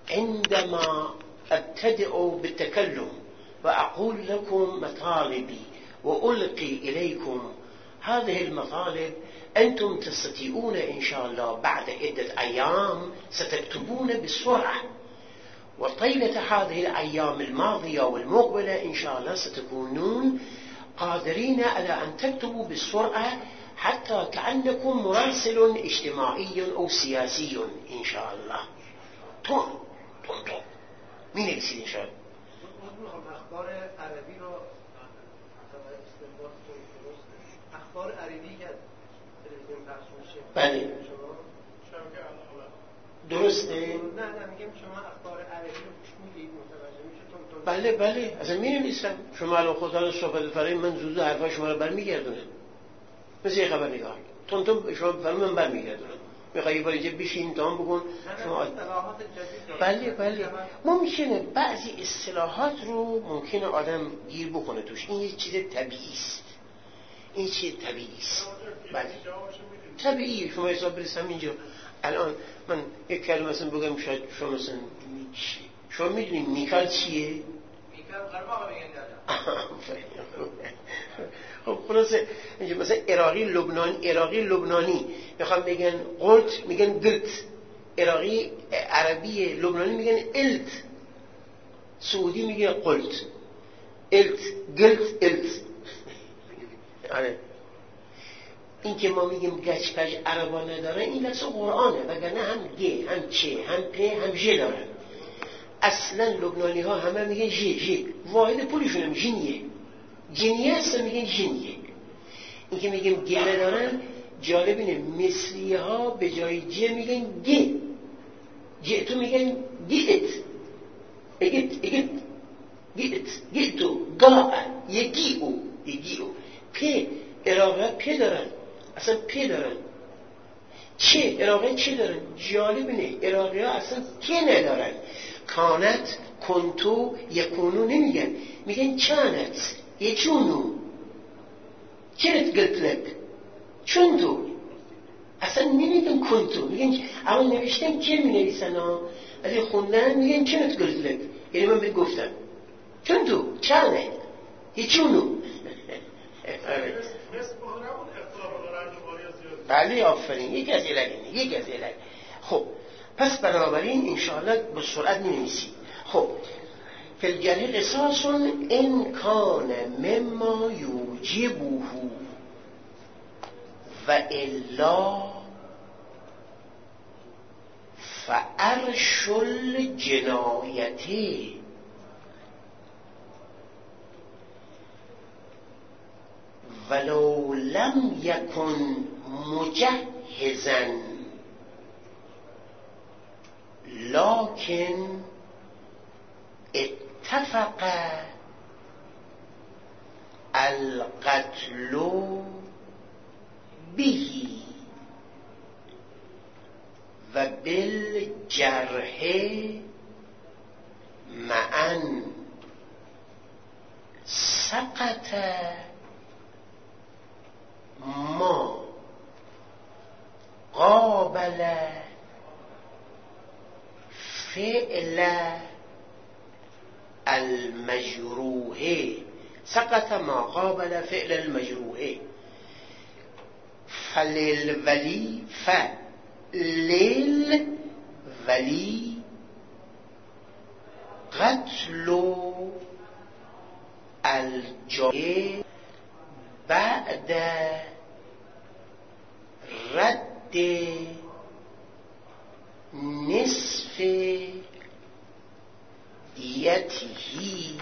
عندما أبتدئ بالتكلم وأقول لكم مطالبي وألقي إليكم هذه المطالب، أنتم تستطيعون إن شاء الله بعد عدة أيام ستكتبون بسرعة، وطيلة هذه الأيام الماضية والمقبلة إن شاء الله ستكونون قادرين على أن تكتبوا بسرعة حتى كأنكم مراسل اجتماعي أو سياسي إن شاء الله. تون مين يكسي إن شاء الله؟ اخبار عربی رو اخبار عربی که تلویزیون پخش میشه. بله درسته؟ نه میگم شما اخبار عربی رو گوش میدید متوجه میشه؟ بله اصلا می‌نویسم. شما الان خودتان صحبت فرمایید، من زود حرفا شما رو برمیگردونم. مثل یه خبرنگار تون شما فرمایید من برمیگردونم. میخوایی بار اینجا بشین تام بگون شما. بله ممکنه بعضی اصطلاحات رو ممکنه آدم گیر بکنه توش. این یه چیز طبیعی است. این چیز طبیعی است. بله طبیعیه. شما حساب برسم اینجا الان من یک کلمه مثلا بگم شاید شما مثلا شما میدونید میکال چیه؟ میکال قرماق میگن خب خلاصه اینجا مثلا عراقی لبنانی میخوام بگن قلت میگن گلت، عراقی عربی لبنانی میگن الت، سعودی میگن قلت الت گلت الت. آره این که ما میگیم گچ پج عربا نداره این لفظ قرآنه، وگرنه هم گه هم چه هم په هم ژ دارن. اصلا لبنانی ها همه میگن ژ واحد پولشون هم جنیه هستن میگن جنیه. این که میگیم گه دارن جالب اینه مصری ها به جای ج میگن گه تو میگن گیتو گا یگی او په عراقی په دارن، اصلا په دارن. چه عراقی چه دارن؟ جالب اینه عراقی ها اصلا که ندارن. کانت کنتو یکونو نمیگن، میگن چانت یچونو چنت گلتلک چوندو. اصلا نمیگن کنتو، میگن اول نوشتن که می نویسن ها، ولی خوندن میگن چنت گلتلک. یعنی من بهت گفتم چوندو چانت یچونو. بله آفرین، یکی از علت. خب پس بنابراین انشاءالله به سرعت می‌نویسید. خب فی الجرح قصاص ان کان مما یوجبه و الا فعرش الجنایته ولو لم یکن مجهزا لكن اتفق القتل به و بالجرح معا سقط ما قابل فعل المجروح. سقط ما قابل فعل المجروح. فللولی قتل الجارح بعد رد نصف دیتهی.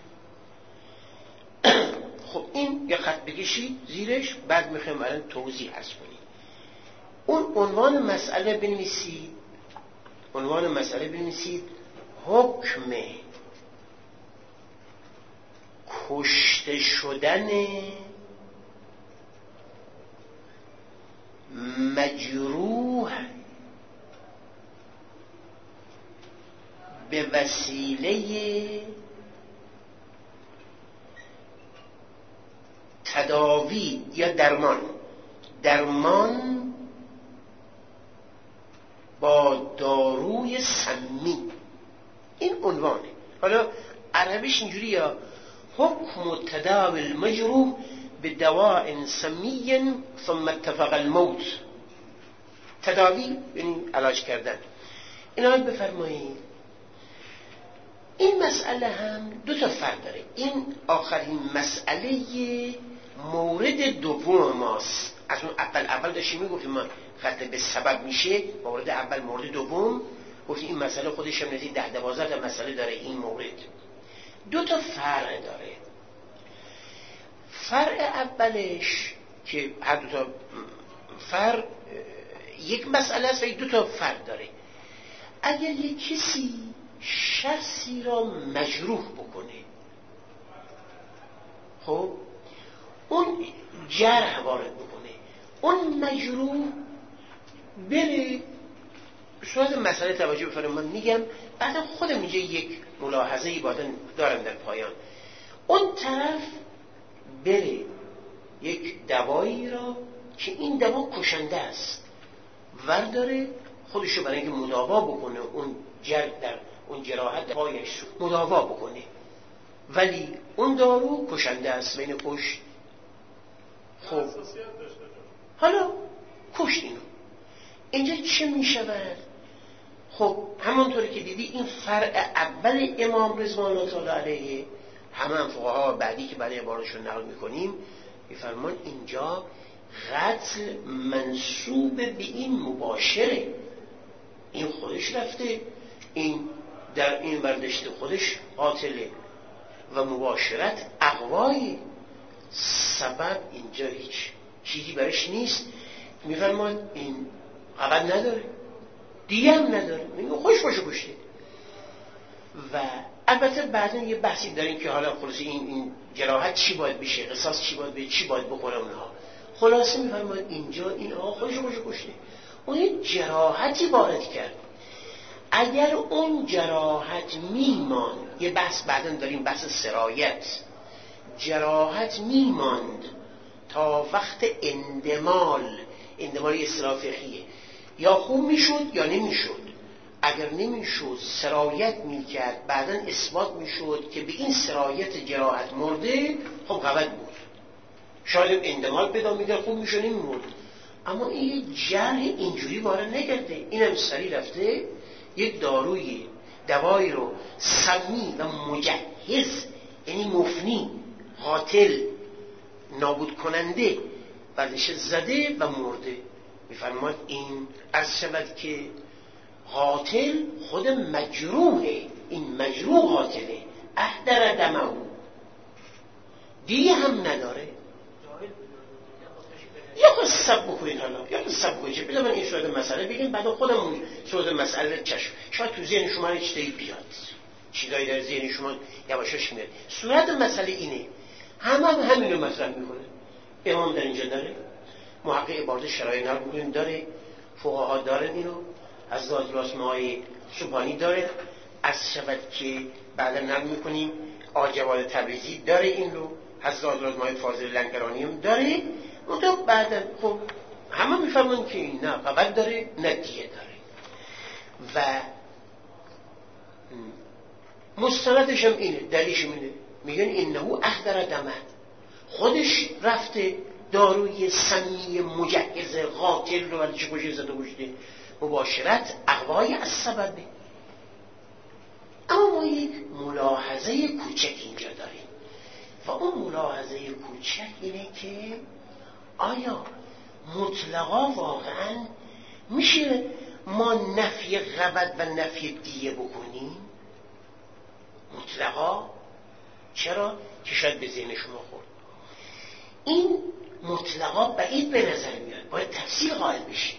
خب این یه خط بکشید زیرش، بعد میخوایم الان توضیح عرض کنیم. اون عنوان مسئله بنویسید حکم کشته شدن مجروح به وسیله تداوی یا درمان با داروی سمی. این عنوانه. حالا عربیش اینجوری یا حکم تداوی المجروح به دواء سمی ثم اتفق الموت. تداوی یعنی علاج کردن. اینا بفرمایید این مسئله هم دو تا فرق داره. این آخرین مسئله مورد دوم ماست. از اون اول داشتیم میگفتیم ما خط به سبب میشه، مورد اول مورد دوم گفتیم این مسئله خودش هم نزدیک 10-12 تا مسئله داره. این مورد دو تا فرق داره. فرق اولش که هر دو تا فرق یک مسئله است و دو تا فرق داره. اگر یک کسی شخصی را مجروح بکنه، خب اون جرح وارد بکنه، اون مجروح بره صورت مسئله توجه بفرمایید. من میگم بعد خودم اینجا یک ملاحظه‌ای دارم در پایان. اون طرف بره یک دوایی را که این دوا کشنده است ورداره خودشو برای اینکه مداوا بکنه، اون در اون جراحت پایش مداوا بکنه، ولی اون دارو کشنده است بین کشت. خب حالا کشت اینجا چه می شود؟ خب همانطوری که دیدی این فرع اول امام رضوان الله تعالی علیه همه فقها بعدی که برای عبارشون نقل میکنیم میفرمان اینجا قتل منسوب به این مباشره. این خودش رفته، این در این برداشت خودش قاتله و مباشرت اقوای سبب اینجا هیچ چیزی برش نیست. میفرمان این قبل نداره، دیگه هم نداره، میگه خوش باشه کشته. و البته بعدا یه بحثی داریم که حالا خلاصه این جراحت چی باید بشه، قصاص چی باید بشه، چی باید بخوره اونها. خلاصه میفرمان اینجا این آقا خودش باشه کشته، اون یه جراحتی وارد کرد. اگر اون جراحت میمان، یه بحث بعدا داریم، بحث سرایت، جراحت میماند تا وقت اندمال اصطلاح فقهیه، یا خوب میشد یا نمیشد. اگر نمیشد سرایت میکرد، بعدا اثبات میشد که به این سرایت جراحت مرده، خب قبل بود، شاید اندمال پیدا میکرد، خوب میشد نمیمرد. اما این جرح اینجوری وارد نکرده، اینم سری رفته یک دوایی رو سمی و مجهز، یعنی مفنی، قاتل، نابود کننده بردش زده و مرده. میفرماد این عرض شود که قاتل خود مجروحه، این مجروح قاتله، احدر دمه، دیگه هم نداره. یا خود سب بکنید، حالا یا خود سب بکنید بذار من این صورت مسئله بگیم، بعد خودمون صورت مسئله چشم شاید تو ذهن شما هیچ چیزی بیاد، چیزایی در ذهن شما یواشاش میاد. صورت مسئله اینه، همین رو مطرح میکنه. امام در اینجا داره، محقق عبارت شرایع نقل میکنیم داره، فقها دارن اینو، از ذات راسمهای سبحانی داره، از شود که بعدا نقل میکنیم آجواد تبریزی داره این رو، از ذات راسمهای فاضل لنگرانی هم داره. اون تو بعدا خب همه میفهمن که این نه قبل داره نه دیه داره. و مستندش هم اینه، دلیلش اینه، میگن اینهو احضر دمه، خودش رفته داروی سمی مجهز قاتل رو ولی چه کشه زده کشته، مباشرت اقوای از سببه. اما ما یک ملاحظه کوچک اینجا داریم و اون ملاحظه کوچک اینه که آیا مطلقا واقعا میشه ما نفی قبض و نفی دیه بکنیم؟ مطلقا چرا؟ که شاید به ذهن شما خورد. این مطلقا بعید به نظر میاد، باید تفصیل قائل بشیم.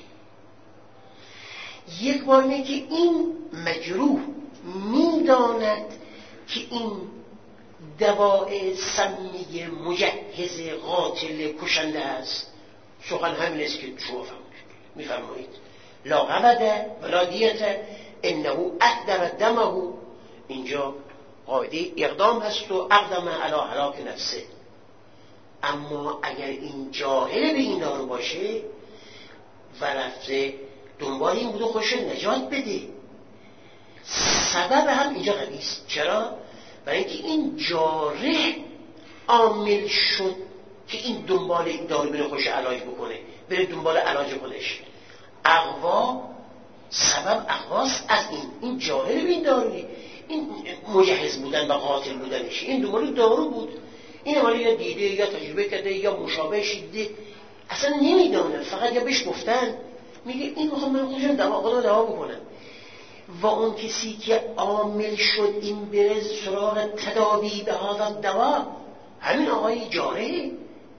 یک بار اینه که این مجروح میداند که این دواء سمی مجهز قاتل کشنده است. سخن همین است که شما میفرمایید لا قبض ولا دیت انه احضر دمه. اینجا قاعده اقدام هست و اقدم علی هلاک نفسه. اما اگر این جاهل به این دارو باشه و رفته دنبال این بوده خوش نجات بده، سبب هم اینجا قوی است. چرا؟ برای اینکه این جاره عامل شد که این دنبال این دارو بره خوش علاج بکنه، بره دنبال علاج خودش. اقوا سبب اقواست از این جاهل به این داروی، این مجهز بودن و قاتل بودنش، این دنبال دارو بود. این حالا یا دیده یا تجربه کرده یا مشابه دیده، اصلا نمیدونه، فقط یا بهش گفتن میگه این میخوام من خودم دوا بکنم. و اون کسی که عامل شد این بره سراغ تداوی به هذا دوا، همین آقای جاره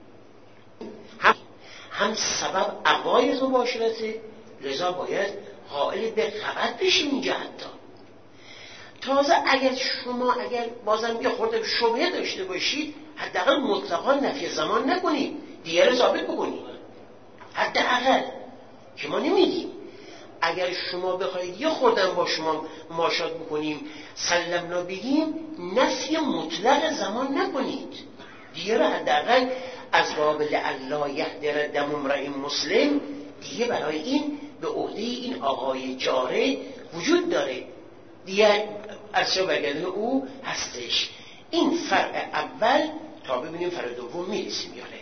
هم سبب اقوای مباشرته، لذا باید قائل به قبط بشیم اینجا. حتی تازه اگر بازم یه خورده شبهه داشته باشید، حداقل مطلقا نفی زمان نکنید، دیگه رو ثابت بکنید. حداقل که ما نمیگیم اگر شما بخواید یه خوردن با شما ماشات بکنیم سلمنا بگیم، نفی مطلق زمان نکنید، دیگه رو حداقل از باب لعلا یهدر دم امرئ مسلم دیگه برای این به عهده این آقای جاره وجود داره دیگه، ارشا برگردن او هستش. این فرع اول تا ببینیم فرع دوم میرسیم. یاره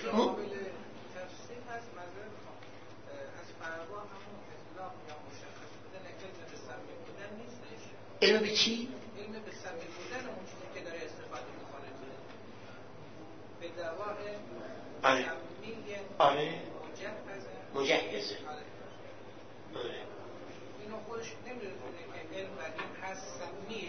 علم به چی؟ علم به سبب بودن اون چیزی که داره استفاده میکنه به دوای آره مجهزه. اینو خودش نمیدونه که علم بر این هست سمیه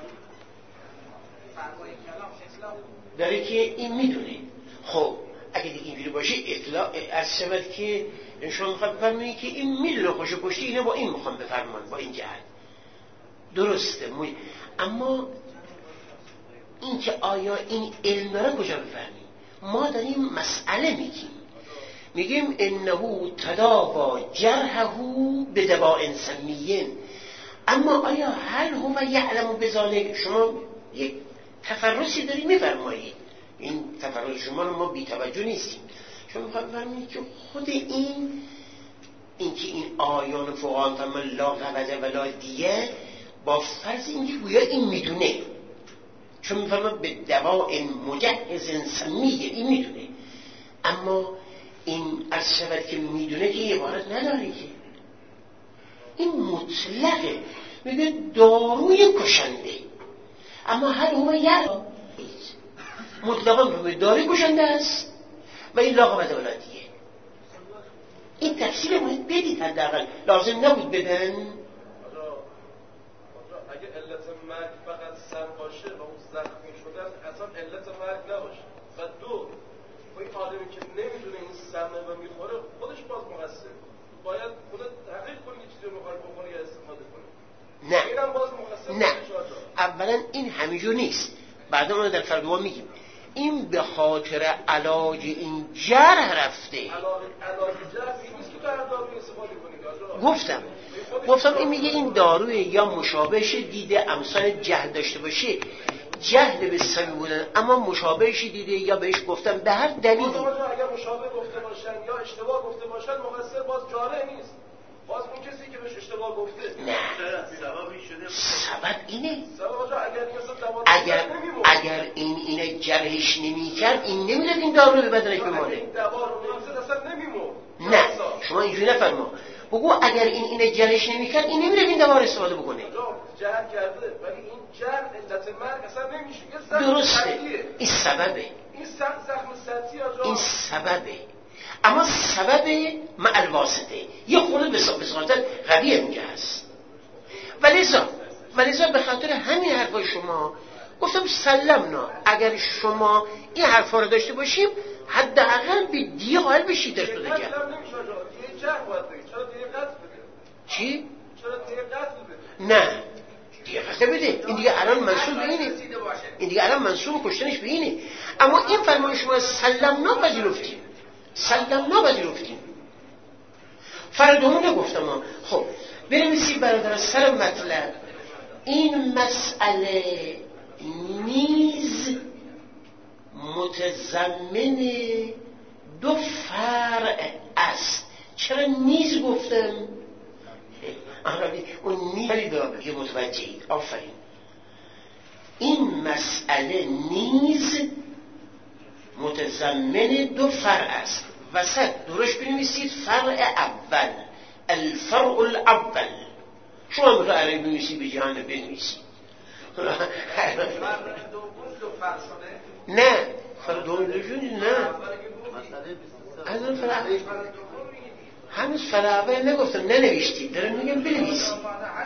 فرمای کلام اطلاق داره که این میدونه. خب اگه دیگه اینجوری باشه اطلاع از شود که شما میخواد بفرمایید که این میدونه خوش پشتی، اینه با این میخوام بفرمان، با این جهت درسته. اما این که آیا این علم داره کجا بفهمیم؟ ما داریم مسئله میگیم انه تداوا جرحه به دواء سمیه، اما آیا هل هو یعلم بذالک؟ شما یک تفرسی دارید میفرمایید، این تفرس شما رو ما بی توجه نیستیم. شما میخواید بفرمایید که خود این که این آیان فوقان تمام لا قبضه ولا دیه با فرض اینکه گویا این میدونه، چون میفرماید به دواء مجهز سمیه، این میدونه، اما این از شود که میدونه که عبارت نداره که این مطلقه، میگه داروی کشنده، اما هر هو یعلم مطلقا به داروی کشنده است و این لا قبضه ولا دیه. این تفسیر باید بدید، حداقل لازم نبود بدن. اگه علت مرگ فقط سم باشه و اون زخمی شدن اصلا علت مرگ نباشه، و دو این آدمی که نمیدونه این سمه و میخوره خودش باز مقصر، باید خودت تحقیق کنی که چیزی رو میخوای بکنی یا استفاده کنی. نه اینم باز مقصر نه، اولا این همینجور نیست، بعدا ما در فردوان میگیم این به خاطر علاج این جرح رفته. علاج جرح نیست که تو هر داروی استفاده کنی. گفتم این میگه این داروی یا مشابهش دیده امثال جهل داشته باشه، جهل به سمی بودن، اما مشابهش دیده یا بهش گفتم به هر دلیلی. اگر مشابه گفته باشن یا اشتباه گفته باشن مقصر باز جاره نیست، باز اون کسی که بهش اشتباه گفته. نه سبب اینه. سبب اگر اینه جرحش نمی‌کرد این نمی‌داد این دارو به بدنش بمانه. این دوا رو نمی‌زد اصلا نمی‌مرد. نه شما اینجوری نفرما، بگو اگر اینه جرحش نمی‌کرد این نمی‌داد این دوا رو استفاده بکنه. جرح کرده ولی این جرح علت مرگ اصلا نمیشه. درسته، این سببه، این زخم سطحی آجا، این سببه، اما سبب مع الواسطه یه خورده به خاطر قویه میگه هست. ولذا به خاطر همین حرفای شما گفتم سلمنا، اگر شما این حرفا رو داشته باشیم حداقل به دیگه قائل بشید در شده کرد. نمیشه آجا، دیگه جرح باید بگید. چرا دیگه قتل بده؟ چی؟ چرا دیگه قتل بده؟ نه دیگه قتل بده، این دیگه الان منصوب به اینه، این دیگه الان منصوب کشتنش به اینه. اما این فرمان شما سلمنا پذیرفتیم. فردومون گفتم. خب بنویسید برادر سر مطلب، این مسئله نیز متضمن دو فرع است. چرا نیز گفتم؟ اون نیری داره یه متوجهید. آفرین. این مسئله نیز متضمن دو فرع است. وسط درش بنویسید فرع اول، الفرع الاول. شما میخواه عربی بنویسید به جهان بنویسید. نه فرع دوم نجونی نه هنوز فرع اول نگفتم ننوشتید، دارم میگم بنویسید.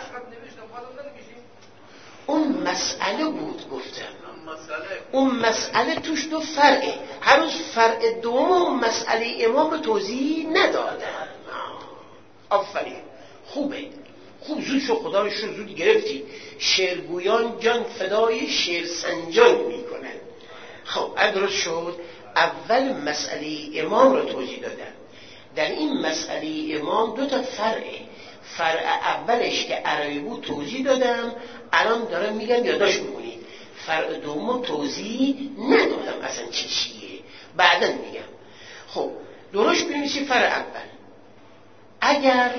اون مسئله بود گفتم، اون مسئله توش دو فرعه. هنوز فرع دوم مسئله امام رو توضیح ندادن. آفرین، خوبه، خوب زود شو، خدا رو شو زود گرفتی. شعرگویان جان فدای شعر سنجان میکنن. خب درست شد. اول مسئله امام رو توضیح دادن. در این مسئله امام دو تا فرعه. فرع اولش که عربی بود توضیح دادم، الان دارم میگم یاداش میکنید. فرع دوم توضیح ندادم اصلا چیه، بعداً میگم. خب درست بنویسی فرع اول. اگر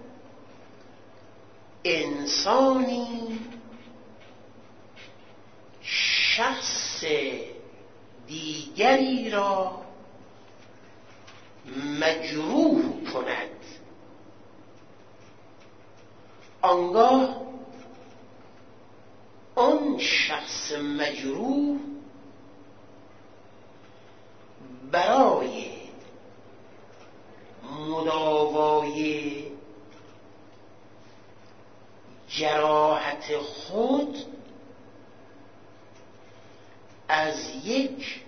انسانی شخص دیگری را مجروح کند، آنگاه آن شخص مجروح برای مداوای جراحت خود از یک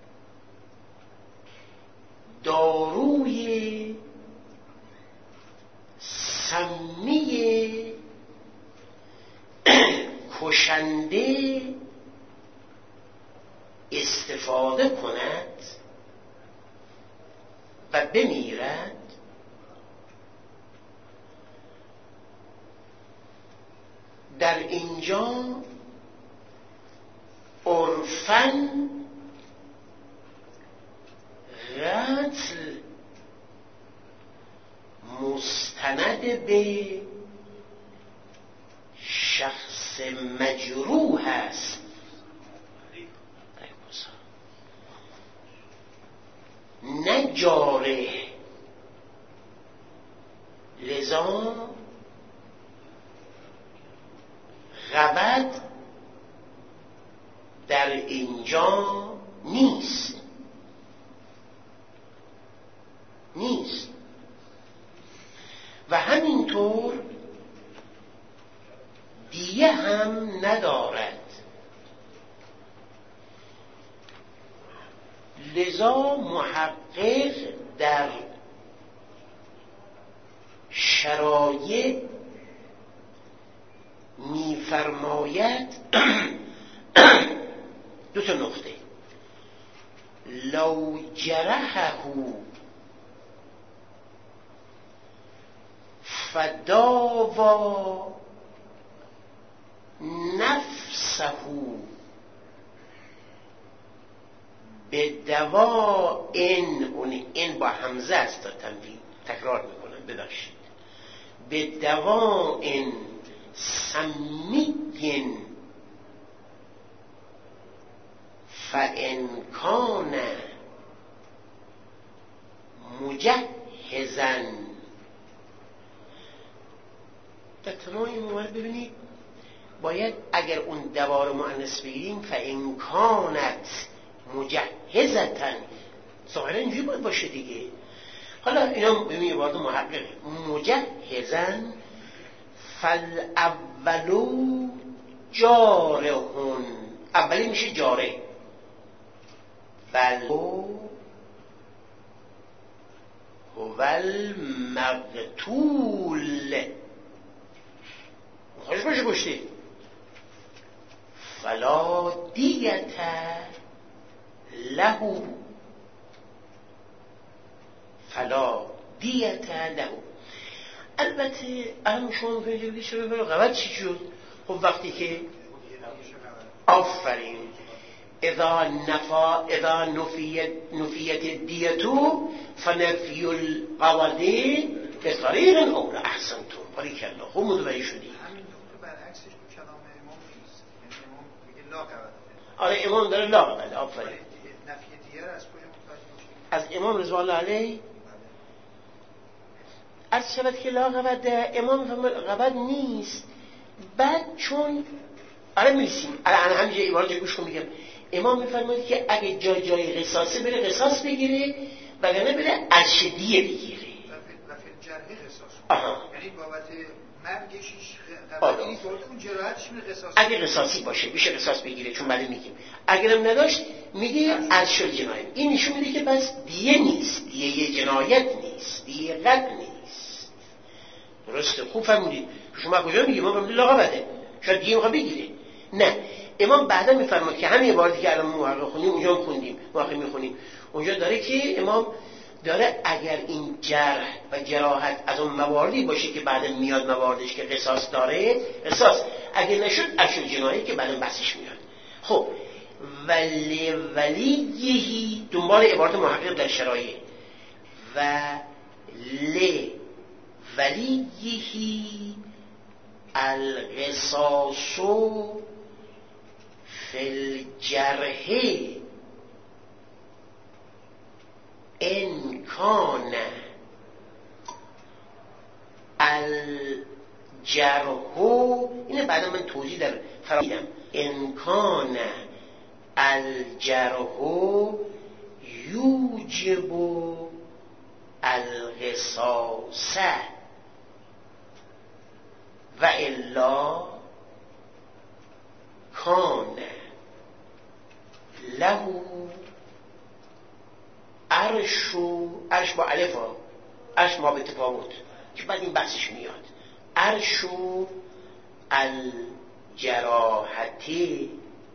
داروی سمی کشنده استفاده کند و بمیرد، در اینجا عرفاً قتل مستند به شخص مجروح است، نه جارح. لذا غبط در اینجا نیست. و همینطور دیه هم ندارد. لذا محقق در شرایع میفرماید دو تا نقطه: لو جرحه فداوا نفسه به دوا اون این با همزه است تا تنوین، تکرار میکنم ببخشید. به دوا این سمیین فان کان مجهزا. در تمام این موارد ببینید باید اگر اون دوا رو مؤنث بگیریم فان کانت مجهزتن، ظاهرا اینجوری باید باشه دیگه. حالا اینا ببینید وارد محقق مجهزن فالاولو جارهون، اولی میشه جاره، فالو هو المقتول، خوش باشه گوشتی. فلا دیت له، فلا دیت له. البته اهم شما بگید چرا غلط چی شد؟ خب وقتی که آفرین اذا نفیت دیتو فنفی القواده به طریق اول احسنتم. باریکالله، خوب متوجه شدی. همین نکته برعکسش تو کلام امام نیست. یعنی امام میگه لا قبل. آره امام داره لا قبل. آفرین. نفی دیگر از کجا متوجه میشیم؟ از امام رضوان الله علیه از شبت که لا قبل امام میفهمه قبل نیست. بعد چون آره میرسیم الان همینجا عبارت گوش کن میگم. امام میفرماید که اگه جای قصاصه بره قصاص بگیره وگرنه بره ارشدیه بگیره. وفل جرحه قصاص. آها. یعنی بابت مرگش قبل نیست، اون جراحتش میره قصاص. اگه قصاصی باشه میشه قصاص بگیره، چون بعد میگیم اگرم نداشت میگه ارشد جنایت. این نشون میده که بس دیه نیست، دیه جنایت نیست، دیه قتل نیست. درسته؟ خوب فرمودید. شما کجا میگی ما بگیم لا قبله شاید دیگه میخواد بگیره. نه، امام بعدا میفرماد که همین عبارتی که الان محقق خوندیم اونجا هم خوندیم، محقق میخونیم اونجا داره که امام داره اگر این جرح و جراحت از اون مواردی باشه که بعدا میاد مواردش که قصاص داره قصاص، اگر نشد ارشد جنایی که بعدا بحثش میاد. خب ولیهی دنبال عبارت محقق در شرایع ولیهی القصاص فی الجرح ان کان الجرح، اینه بعدا من توضیح در فراموشم، ان کان الجرح یوجب القصاص و الا کان له عرش با الف ها، عرش ما به تفاوت که بعد این بحثش میاد. عرش الجراحتی،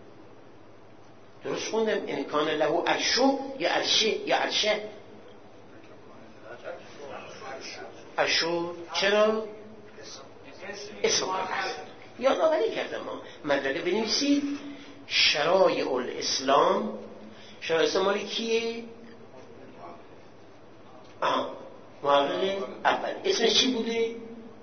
درست خوندم؟ این کان له عرشو یا عرشه یا عرشه؟ عرشو چرا؟ اسم یادآوری کردم. ما مدرکه بنویسید شرایع الاسلام. شرایع الاسلام مالی کیه؟ محقق اول اسمش چی بوده؟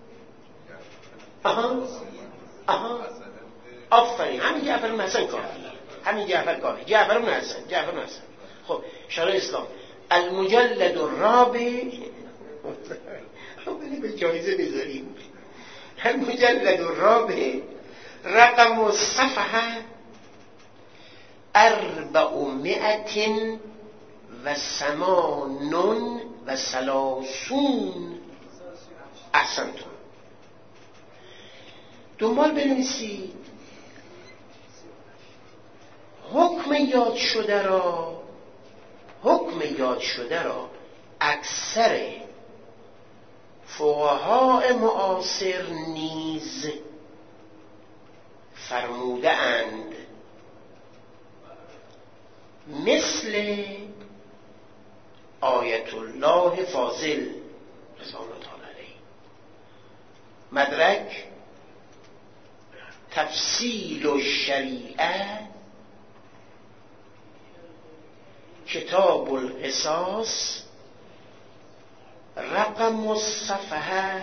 آفرین، همین جعفر بن حسن کافی، همین جعفر کافی، جعفر بن حسن. خب شرایع اسلام المجلد الرابع خب به جایزه بذاریم. المجلد الرابع رقم الصفحه 438 احسنتم. دنبال بنویسید حکم یاد شده را اکثر فقهای معاصر نیز فرموده اند، مثل آیت الله فاضل رضوان الله تعالی علیه. مدرک تفصیل الشریعه کتاب القصاص رقم الصفحه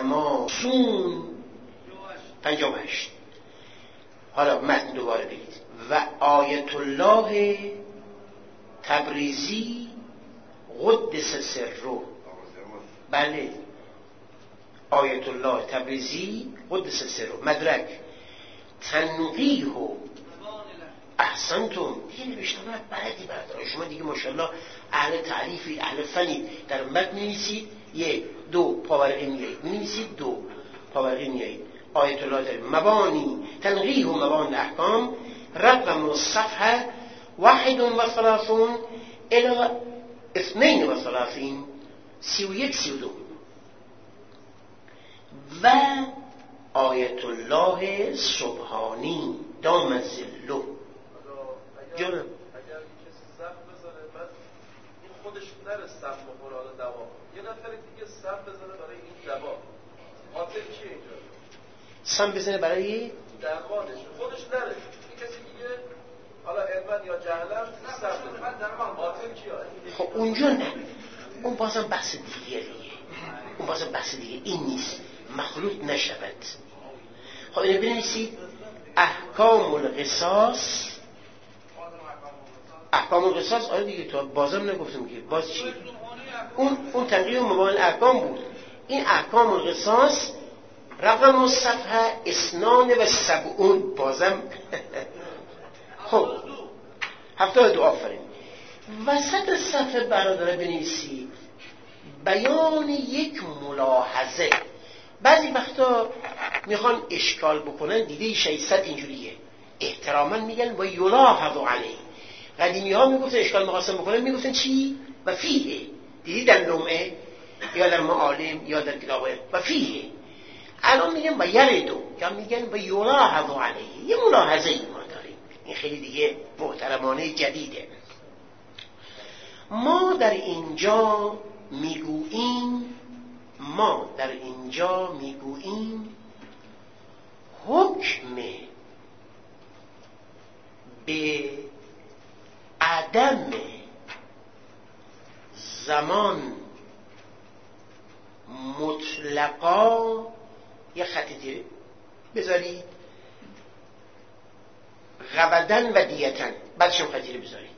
58. حالا متن دوباره بگید. و آیت الله تبریزی قدس سره. بله آیت الله تبریزی قدس سره. مدرک تنقیح احسنتم. دیگه نوشتم بلدی بردار شما دیگه ماشاءالله اهل تعریفی، اهل فنی. در متن نویسید 1 2 پاورقی میایید، می‌نویسید 2 پاورقی میایید. آیت الله داره مبانی تنقیح و مبانی احکام رقم الصفحه 31 الی 32 31 32. و آیت الله سبحانی دام الظل. جانم اگر کسی سم بزنه بعد این خودش نره سم بخوره حالا دوا، یه نفر دیگه سم بزنه برای این دوا، قاتل چیه اینجا؟ سم بزنه برای درمانش، خودش نره این کسی دیگه حالا علما یا جهلم سم بزنه، قاتل کیه؟ خب اونجا نه، اون بازم بحث دیگریه. اون باز بحث دیگه این نیست، مخلوط نشود. خب اینو بنویسید. احکام القصاص. احکام القصاص آره دیگه، تو بازم نگفتم که باز چی؟ اون تنقیح مبان احکام بود. این احکام القصاص رقم صفحه 72 بازم خب 72. آفرین. وسط صفحه برادر بنویسید بیان یک ملاحظه. بعضی وقتا میخوان اشکال بکنن، دیده 600 اینجوریه، احتراما میگن و یلاحظ علیه. قدیمی ها میگفتن اشکال مقاسم بکنن میگفتن چی؟ و فیه. دیدی در لمعه یا در معالم یا در کتاب و فیه. الان میگن و یردو یا میگن و یلاحظ علیه. یه ملاحظه ای ما داریم، این خیلی دیگه محترمانه جدیده. ما در اینجا میگوییم حکم به عدم زمان مطلقا، یه خطی بذارید، غبدن و دیتن، بعدشم خطی بذارید،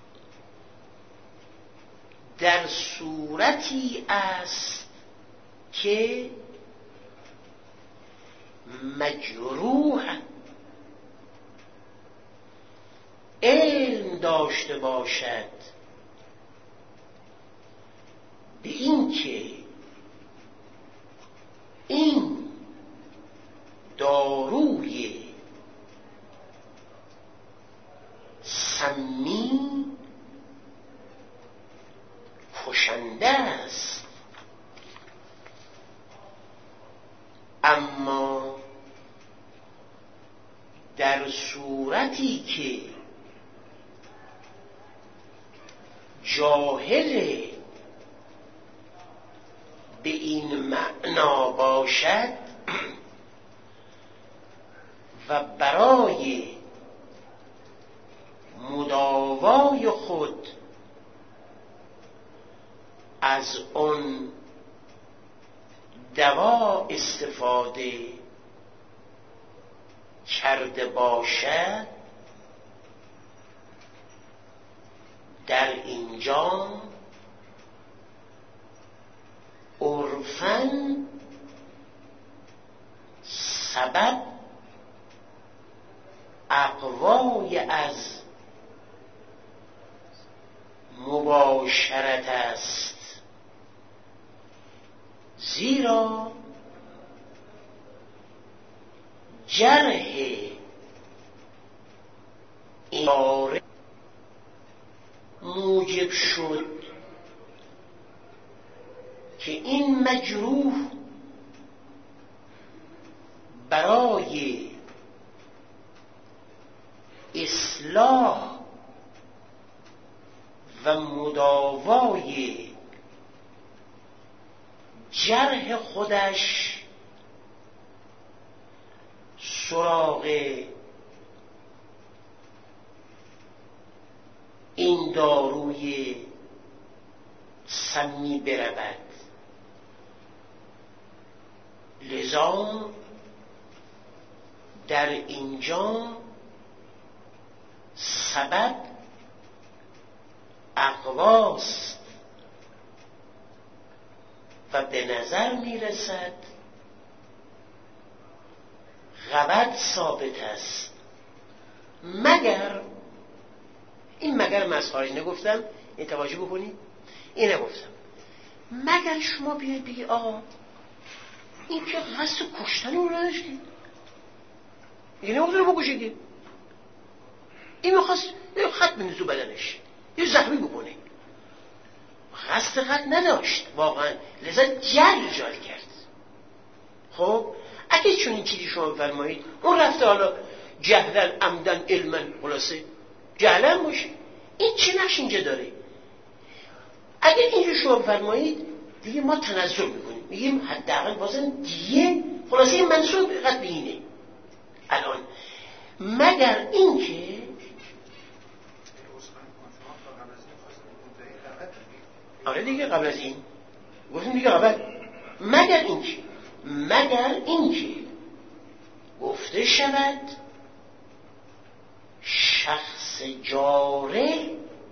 در صورتی است که مجروح علم داشته باشد به این که این داروی سمی کشنده است، اما در صورتی که جاهل به این معنا باشد و برای مداوای خود از آن دوا استفاده کرده باشد، در اینجا عرفاً سبب اقوای از مباشرت است، زیرا جرح این باره موجب شد که این مجروح برای اصلاح و مداوای جرح خودش سراغ این داروی سمی برود. لذا در اینجا سبب اقواست و به نظر میرسد غبط ثابت است، مگر این مگر مسخره نگفتم، این توجه بکنید، این نگفتم مگر شما بیاید بگی آقا این که قصد کشتن اون رو داشتید، این نمیخواست رو بکشید، این میخواست یه خط بندازه بدنش، یه زخمی بکنه، قصد قتل نداشت واقعا، لذا جهل ایجاد کرد. خب اگه چون این چیزی شما بفرمایید اون رفته حالا جهلن عمدن علمن، خلاصه جهلن باشه، این چه نقش اینجا داره؟ اگه اینجا شما بفرمایید دیگه ما تنزل میکنیم، میگیم حداقل بازم دیگه خلاصه این منصوب قد به اینه. الان مگر این که آره دیگه قبل از این گفتیم دیگه قبل مگر اینکه گفته شود شخص جاره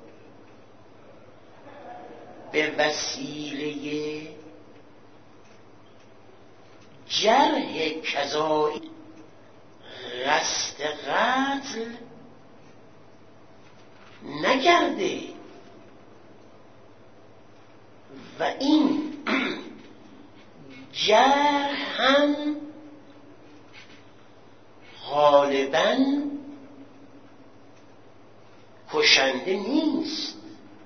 به وسیله جرح کذایی قصد قتل نکرده و این جرح هم غالباً کشنده نیست.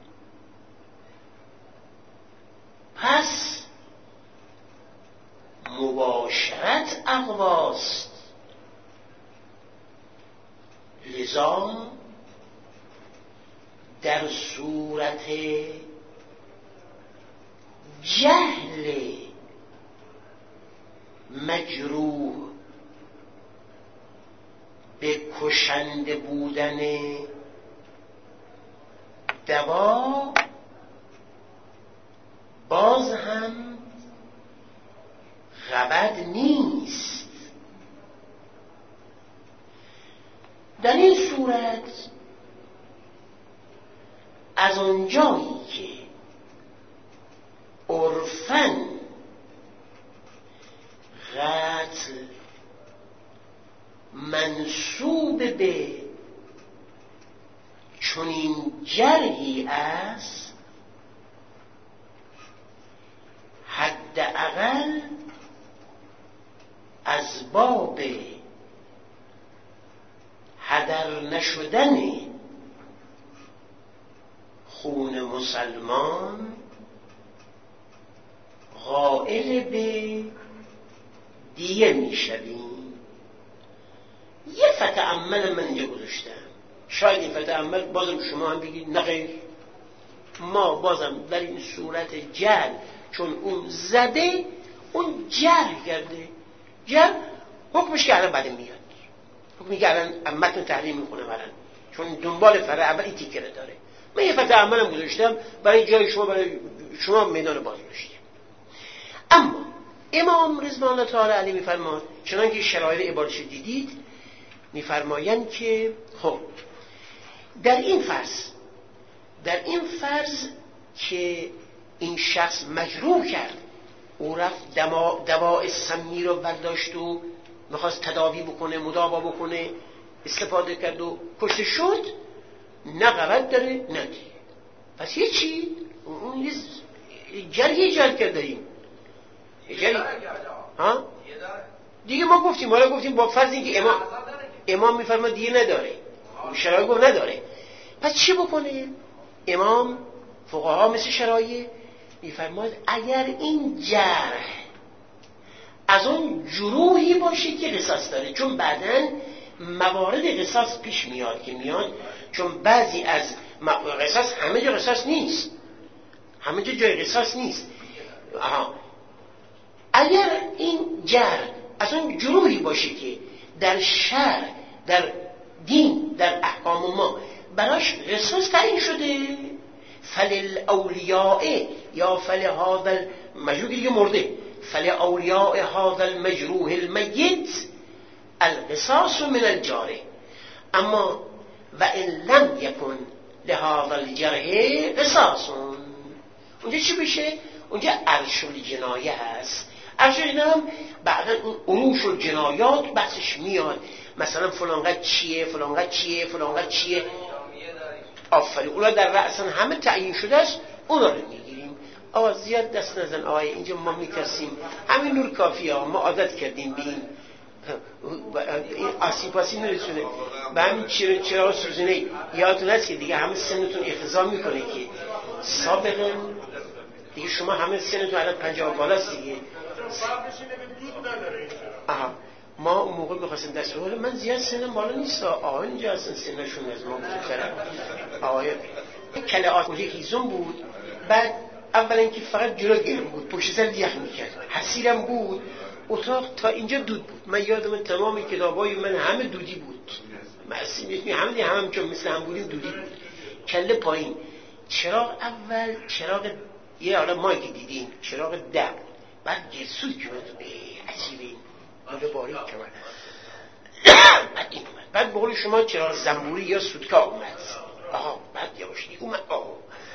پس مباشرت اقواست، لذا در صورت جهل مجروح به کشنده بودن دوا باز هم غبط نیست. در این صورت از آنجایی که عرفاً قتل منسوب به چنین جرحی است، حداقل از باب هدر نشدن خون مسلمان قائل به دیه میشویم. یه فتأمل من اینجا گذاشتم، شاید این فتأمل بازم شما هم بگید نخیر، ما بازم در این صورت جهل، چون اون زده، اون جهل کرده، جهل حکمش که الان بعد میاد، حکمی که الان متن تحریم میکنه برن، چون دنبال فرع اولی تیکره داره. من یه فتأمل هم گذاشتم برای جای شما، برای شما میدان باز گذاشتیم. اما امام رضوان الله تعالی علیه میفرماد، چنان که شرایط عبارتش دیدید، میفرمایند که خب در این فرض که این شخص مجروح کرد، او رفت دواء سمی رو برداشت و میخواست تداوی بکنه، مداوا بکنه، استفاده کرد و کشته شد، نه غلط داره نه دیگه. پس هیچی، اون جرحی کرد داریم دیگه. ما گفتیم، حالا گفتیم با فرض اینکه امام میفرماد دیگه نداره، شرایط گفت نداره، پس چی بکنه؟ امام فقها مثل شرایط میفرماد اگر این جرح از اون جروحی باشه که قصاص داره، چون بعداً موارد قصاص پیش میاد که میاد، چون بعضی از قصاص همه جا قصاص نیست، همه جا جای قصاص نیست. اگر این جرح از اون جروحی باشه که در شرع، در دین، در احکام ما براش قصاص تعیین شده، فلاولیاء یا فلهذا المجروح دیگه مرده، فلاولیاء هذا المجروح المیت القصاص من الجارح. اما و ان لم یکن لهذا الجرح قصاص، اونجا چی بشه؟ اونجا عرش الجنایه هست. عرش الجنایه هم بعدا اون عروش الجنایات بحثش میاد، مثلا فلانقدر چیه، فلانقدر چیه، فلانقدر چیه. آفرین، اونا در رأسن همه تعیین شده است، اونا رو میگیریم. زیاد دست نزن آقای، اینجا ما میترسیم، همین نور کافیه، ما عادت کردیم به این آسیپاسی نرسونه به همین چرا سوزنه. یادتون هست که دیگه همه سنتون اقتضا میکنه که سابقا دیگه شما همه سنتون الان 50 بالاست دیگه. ما اون موقع میخواستیم دست بگیره، من زیاد سنم بالا نیست، آقای اینجا اصلا سنشون از ما بزرگتره. آقای کله آتولی هیزم بود، بعد اولا که فقط جلو گرم بود، پشت سر یخ میکرد، حسیرم بود، اتاق تا اینجا دود بود. من یادم تمام کتابای من همه دودی بود، معصوم همه چون مثل هم بودیم دودی بود، کله پایین. چراغ اول چراغ یه حالا ما که دیدیم چراغ دم، بعد گرسود که عجیبه مگه باریک که من بعد این اومد، بعد به قول شما چرا زنبوری یا سودکا اومد. آها بعد یواشکی اومد. آها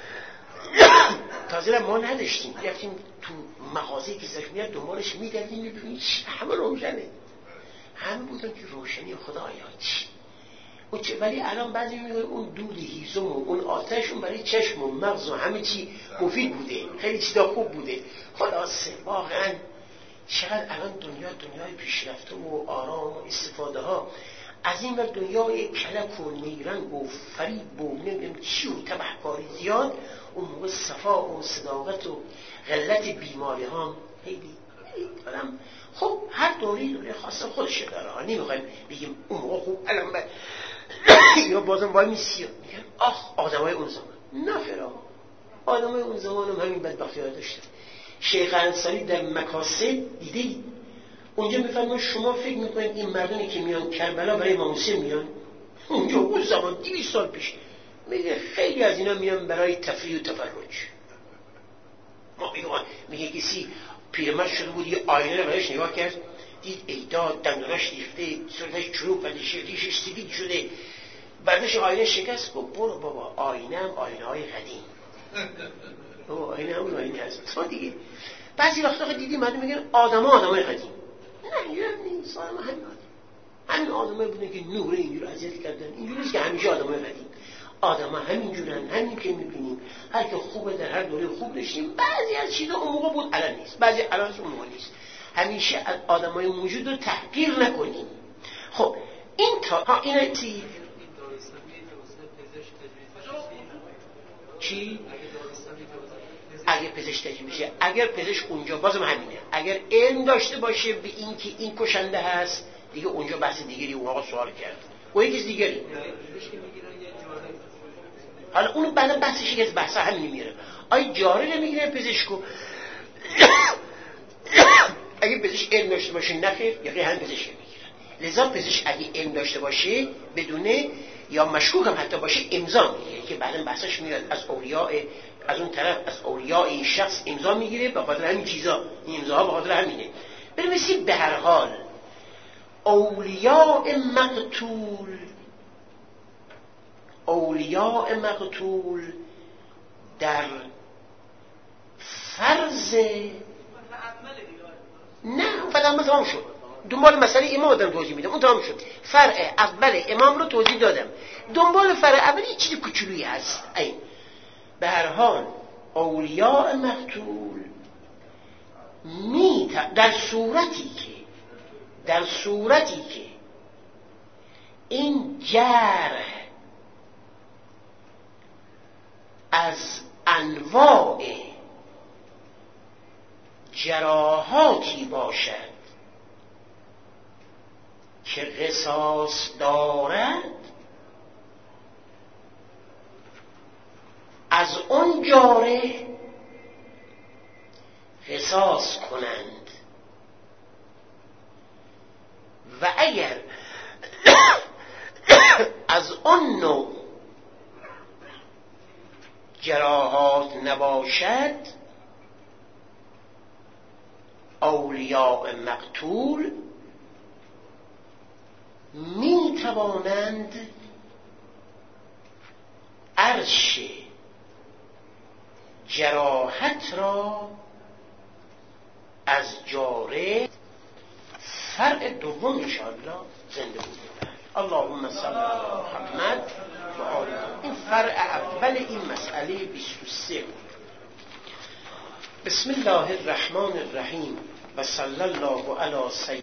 تازه ما نداشتیم، رفتیم تو مغازه که زش میاد دنبالش میگردیم میبینیم همه روشنه، همه بودن که روشنی خدایا چی اون چه. ولی الان بعضی میگن اون دود هیزم و اون آتش اون برای چشم و مغز و همه چی مفید بوده، خیلی چیزا خوب بوده. خلاصه واقعا چقدر الان دنیای پیشرفته و آرام و استفاده ها از این ور دنیای کلک و نیرنگ و فریب و نمیدونم چی و تبهکاری زیاد، اون موقع صفا و صداقت و غلط بیماری ها خیلی آدم. خب هر دوره خاصه خودشه داره، نمیخوایم بگیم اون موقع خوب الان یا بازم وای میسیم میگن آخ آدمای اون زمان. نه فرا آدمای اون زمان هم همین بدبختی ها داشتن. شیخ انصاری در مکاسب دیدید اونجا میفرمان شما فکر میکنید این مردانی که میان کربلا برای امام حسین میان؟ اونجا اون زمان 200 سال پیش میگه خیلی از اینا میان برای تفریح و تفرج. ما میگه کسی پیرمرد شده بود یه آینه رو برایش نگاه کرد دید ایداد دندوناش ریخته، صورتش چروک ولی ریشش سفید شده، برداشت آینه شکست. گفت برو بابا آینه هم آینه های قدیم، بابا آینه همون آینه هست ما دیگه. بعضی وقتا دیدی مردم میگن آدمای قدیم. نه اینجور نیست، همین آدمای بودن که نور اینجور اذیت کردن. اینجور نیست که همیشه آدمای قدیم. آدما همینجورن، همین که میبینیم هر که خوبه در هر دوره خوب داشتیم. بعضی از چیزا اون موقع بود الان نیست، بعضی الان اون موقع نیست. همیشه از آدمای موجود رو تحقیر نکنیم. خب این تا اینا چی؟ اگه پزشک تجویز بشه، اگر پزشک اونجا بازم همینه، اگر علم داشته باشه به این که این کشنده هست دیگه اونجا بحث دیگری اون آقا سوال کرد و یکی دیگری. حالا اونو بعدا بحثش از بحث همین میره. آیا جاره نمیگیره پزشکو؟ اگه پزشک علم داشته باشه نخیر یا هم پزشک میگیرن. لذا پزشک اگه علم داشته باشه بدونه یا مشکوک هم حتی باشه امضا میگیره که بعدا بحثش میاد از اولیاء، از اون طرف از اولیاء این شخص امضا میگیره به خاطر همین چیزا. این امضاها به خاطر همینه. بریم به هر حال اولیاء مقتول در فرض نه فقط عمل تمام شد. دنبال مسئله امام دارم توضیح میدم، اون تمام شد. فرع اول امام رو توضیح دادم، دنبال فرع اول یه چیز کوچولویی هست. این به هر حال اولیاء مقتول در صورتی که این جرح از انواع جراحاتی باشد که قصاص دارد، از اون جارح قصاص کنند و اگر از اون نوع جراحات نباشد اولیاء مقتول می توانند عرش جراحت را از جاره فرع دوم انشاءالله زنده بوده. اللهم صل علی محمد و آل. این فرع اول این مسئله 23 بود. بسم الله الرحمن الرحیم و صلی الله علی سیدنا